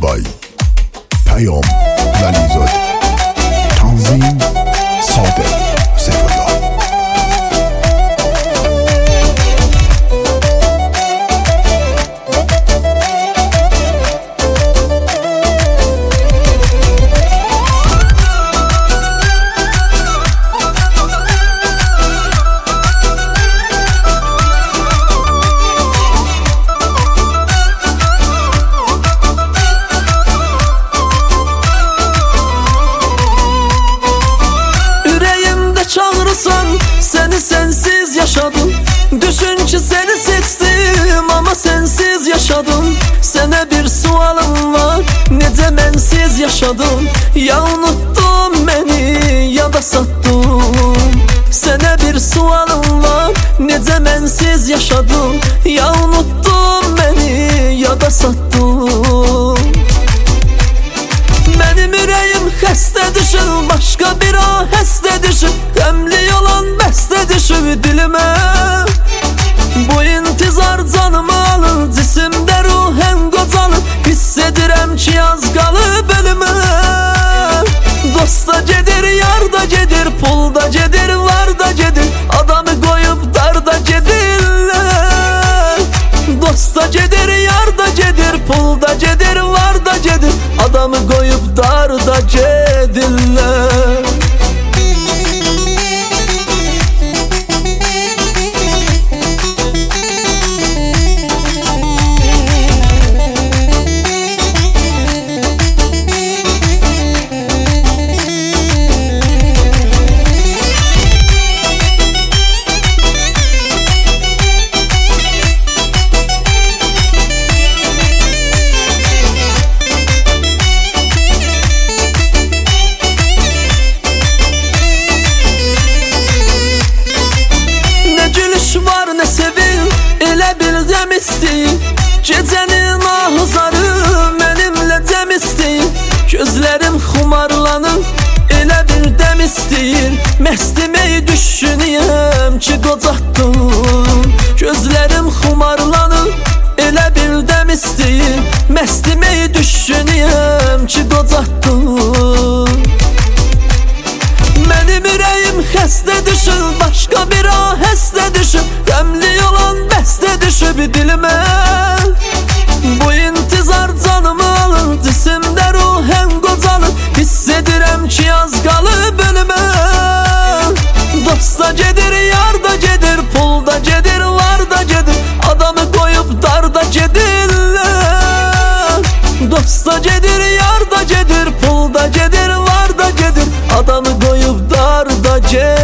by پیام ولیزاده تنظیم صادق سیفالله. Seni sensiz yaşadım. Düşün ki seni seçtim ama sensiz yaşadım. Sana bir sualım var, necə mənsiz yaşadım? Ya unuttun beni ya da sattın. Sana bir sualım var, necə mənsiz yaşadım? Ya unuttun beni ya da sattın. Benim ürəyim xəstə düşür, başqa bir o həstə düşür. Qəmli olan bəstə düşür dilimə. Bu intizar canımı alır, cisimdə ruhən qocalır. Hiss edirəm ki az qalıb ölümə. Dosta gedir, yar da gedir, pul da gedir, var da gedir. Adamı qoyub darda gedirlər. Dosta gedir, yar da gedir, pul da gedir, var da gedir. Adamı qoyub darda gedirlər. Ne sevim, elə bir dəm istəyir. Gecənin ahızarı mənimlə cəm istəyir. Gözlərim xumarlanır, elə bir dəm istəyir. Məstəməyi düşünüyəm ki qocatdım. Gözlərim xumarlanır, elə bir dəm istəyir. Məstəməyi düşünüyəm ki qocatdım. Benim ürəyim xəstə düşür, başqa bir o həstə düşür. Qəmli olan bəstə düşüb dilimə. Bu intizar canımı alır, cisimdə ruhən qocalır. Hiss edirəm ki az qalıb ölümə. Dosta gedir, yar da gedir, pul da gedir, var da gedir. Adamı qoyub darda gedirlər. Dosta gedir, yar da gedir, pul da gedir, var da gedir. Adamı qoyub darda gedir.